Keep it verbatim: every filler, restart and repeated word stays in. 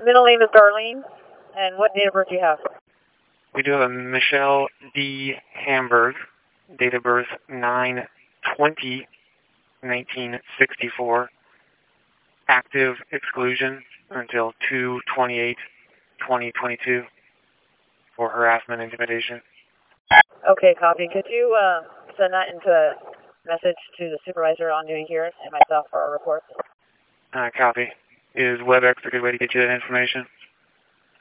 middle name is Darlene, and what date of birth do you have? We do have a Michelle D. Hamburg, date of birth nine twenty nineteen sixty-four, active exclusion until two twenty-eight twenty twenty-two for harassment and intimidation. Okay, copy. Could you uh, send that into a message to the supervisor on duty here and myself for our report? Uh, copy. Is WebEx a good way to get you that information?